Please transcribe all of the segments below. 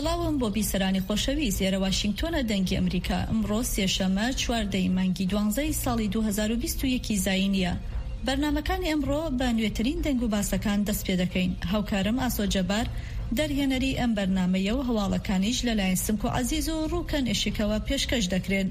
سڵاوم بۆ بیسەرانی خۆشەویست لێرە واشنگتۆنە دەنگی ئەمریکا. ئەمڕۆ سێشەممە 4 مانگی 12 ساڵی 2021 زاینیە. بەرنامەکانی ئەمڕۆ بە نوێترین دەنگ و باسەکان دەست پێ دەکەین. هاوکارم ئاسۆ جەبار دەرهێنەری ئەم بەرنامەیە و هەواڵەکانیش لەلایەن سمک و عەزیز و ڕووکەن ئێشێکەوە پێشکەش دەکرێن.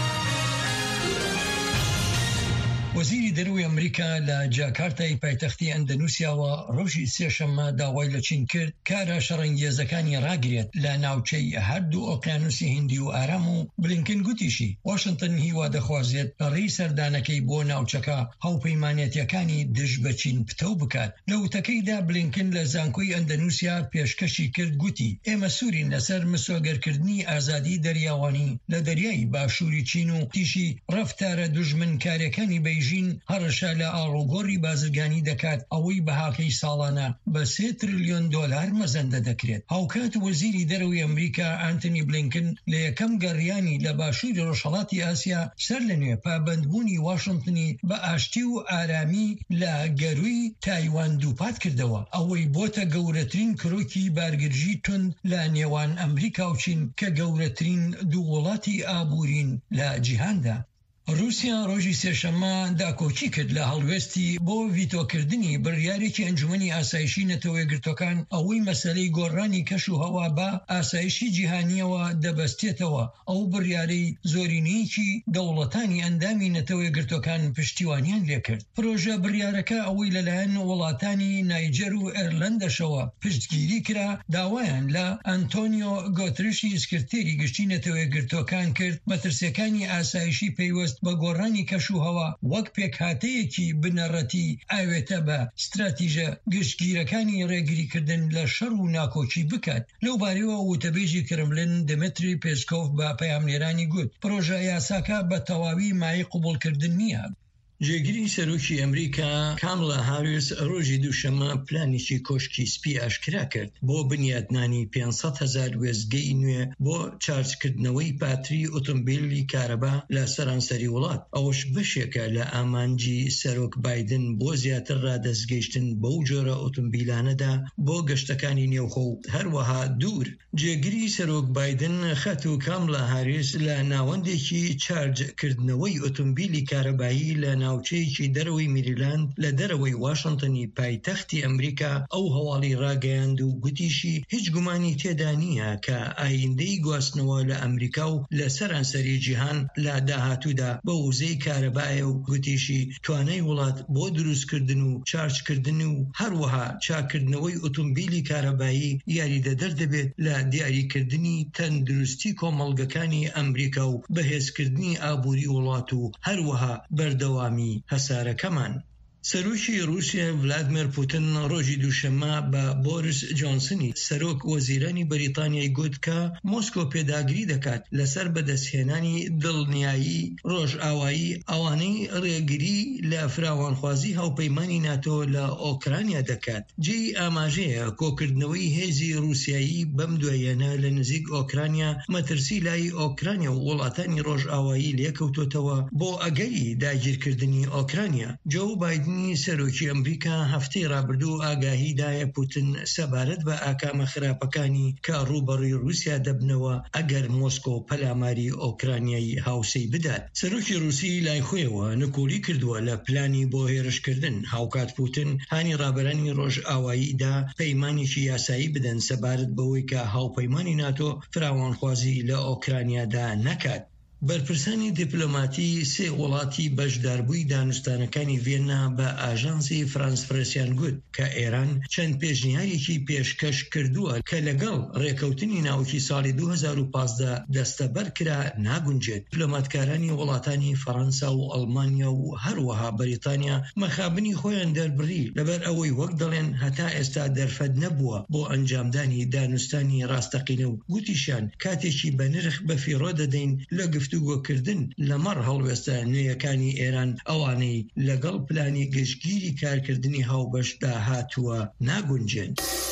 وەزیری دەروی ئەمریکا لە جاکارتای پایتەختی ئەندەنوسیاوە ڕۆژی سێشەممە داوای لە چین کرد کارە شەڕەنگێزەکانی ڕاگرێت لە ناوچەی هەردوو ئۆقیانوسی هیندی و ئارام و بلینکن گوتیشی واشنگتن هیوا دەخوازێت ڕێی سەردانەکەی بۆ ناوچەکە هاوپەیمانێتیەکانی دژ بە چین پتە بکات. لە وتەکەیدا بلینکن لە زانکۆی ئەندەنوسیا پێشکەشی کرد گوتی ئێمە سوورین لەسەر مسۆگەرکردنی ئازادی دەریاوانی لە دەریای باشووری چین و تیشی ڕەفتارە دوژمنکاریەکانی بەیژین هەڕەشە لە ئاڵوگۆڕی بازرگانی دەکات ئەوەی بەهاکەی ساڵانە بە 3 تریلیۆن دۆلار مەزەندە دەکرێت. هاوکات وەزیری دەرەوەی ئەمریکا ئانتنی بلینکن لە یەکەم گەڕیانی لە باشووری ڕۆژهەڵاتی ئاسیا سەر لەنوێ پابەندبوونی واشنگتنی بە ئاشتی و ئارامی لە گەروی تایوان دووپات کردەوە. ئەوەی بۆتە گەورەترین کرۆکی بارگرژی تند لە نێوان ئەمریکا و چین کە گەورەترین دوو وڵاتی ئابوورین لە جیهاندا. رووسیا ڕۆژی سێشەممە داکۆچی کرد لە هەڵوێستی بۆ ڤیتۆکردنی بڕیارێکی ئەنجومەنی ئاسایشی نەتەوە یەکگرتوەکان ئەوەی مەسەلەی گۆڕانی کەش و هەوا بە ئاسایشی جیهانیەوە دەبەستێتەوە. ئەو بڕیارەی زۆرینەیەکی دەوڵەتانی ئەندامی نەتەوە یەکگرتوەکان پشتیوانیان لێکرد. پرۆژە بڕیارەکە ئەوەی لەلایەن وڵاتانی نایجەر و ئێرلەندەشەوە پشتگیری کرا داوایان لە ئەنتۆنیۆ گۆتریشی سکرتێری گشتی نەتەوە یەکگرتوەکان کرد مەترسیەکانی ئاسایشی پێیوەست بە گۆڕانی کەش و هەوا وەک پێکهاتەیەکی بنەڕەتی ئاوێتە بە ستراتیژە گشتگیرەکانی ڕێگریکردن لە شەڕ و ناکۆچی بکات. لەو بارەوە وتەبێژی کرملن دمتری پێسکۆف بە پەیامنێرانی گوت پرۆژە یاساکە بە تەواوی مای قبولکردن نییە. جێگیری سەرۆکی ئەمریکا کاملا هاریس ڕۆژی دووشەممە پلانێکی کۆشکی سپی ئاشکرا کرد بۆ بنیادنانی 500,000 وێستگەی نوێ بۆ چارجکردنەوەی پاتری ئۆتۆمبیلی کارەبا لە سەرانسەری وڵات. ئەوەش بەشێکە لە ئامانجی سەرۆک بایدن بۆ زیاتر ڕادەستگەیشتن بەو جۆرە ئۆتۆمبیلانەدا بۆ گەشتەکانی نێوخۆ و هەروەها دوور. جێگیری سەرۆک بایدن خەت و کاملا هاریس لە ناوەندێکی چارجکردنەوەی ئۆتۆمبیلی کارەبایی لە ناوچەیەکی دەرەوەی میریلاند لە دەرەوەی واشنگتنی پایتەختی ئەمریکا ئەو هەواڵی ڕاگەیاند و گوتیشی هیچ گومانی تێدا نییە کە ئایندەی گواستنەوە لە ئەمریکا و لە سەرانسەری جیهان لە داهاتوودا بە وزەی کارەبایە و گوتیشی توانای وڵات بۆ دروستکردن و چارجکردن و هەروەها چاکردنەوەی ئۆتۆمبیلی کارەبایی یاریدەدەر دەبێت لە دیاریکردنی تەندروستی کۆمەڵگەکانی ئەمریکا و بەهێزکردنی ئابووری وڵات و هەروەها بەردەوامی هەسارەکەمان. سەرۆکی رووسیا ڤلادیمیر پوتین ڕۆژی دووشەممە بە بۆریس جۆنسنی سەرۆک وەزیرانی بەریتانیای گوت کە مۆسکۆ پێداگری دەکات لەسەر بەدەستهێنانی دڵنیایی ڕۆژئاوایی ئەوانەی ڕێگری لە فراوانخوازی هاوپەیمانی ناتۆ لە ئۆکرانیا دەکات. جێی ئاماژەیە کۆکردنەوەی هێزی رووسیایی بەم دواییانە لە نزیک ئۆکرانیا مەترسی لای ئۆکرانیا و وڵاتانی ڕۆژئاوایی لێکەوتوتەوە بۆ ئەگەری داگیرکردنی ئۆکرانیا. جو بایدن سەرۆکی ئەمریکا هەفتەی ڕابردوو ئاگاهیدایە پوتین سەبارەت بە ئاکامە خراپەکانی کە ڕووبەڕووی رووسیا دەبنەوە ئەگەر مۆسکۆ پەلاماری ئۆکرانیایی هاوسەی بدات. سەرۆکی رووسی لای خۆیەوە نکولی کردووە لە پلانی بۆ هێرشکردن. هاوکات پوتین هانی ڕابەرانی ڕۆژئاواییدا پەیمانێکی یاسایی بدەن سەبارەت بەوەی کە هاوپەیمانی ناتۆ فراوانخوازی لە ئۆکرانیادا نەکات. بەرپرسانی دیپلۆماتی سێ وڵاتی بەشداربووی دانوستانەکانی ڤێنا بە ئاژانسی فرانس پرسیان گوت کە ئێران چەند پێشنیارێکی پێشکەش کردووە کە لەگەڵ ڕێکەوتنی ناوکی ساڵی 2015 دەستەبەر کرا ناگونجێت. دیپلۆماتکارانی وڵاتانی فەڕەنسا و ئەڵمانیا و هەروەها بەریتانیا مەخابنی خۆیان دەربڕی لەبەر ئەوەی وەک دەڵێن هەتا ئێستا دەرفەت نەبووە بۆ ئەنجامدانی دانوستانی ڕاستەقینە و گوتیشیان کاتێکی بە نرخ بەفیڕۆ دەدەین لە گفتوگۆکردن لەمەڕ هەڵوێستە نوێیەکانی ئێران ئەوانەی لەگەڵ پلانی گشتگیری کارکردنی هاوبەشدا هاتووە ناگونجێن.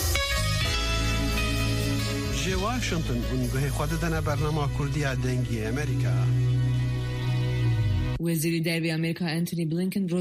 جێ واشنگتن گوێی خۆ دەدەنە بەرنامە کوردیە دەنگی ئەمریکا. وەزیری دەرەوی ئەمریکا ئەنتۆنی بلینکن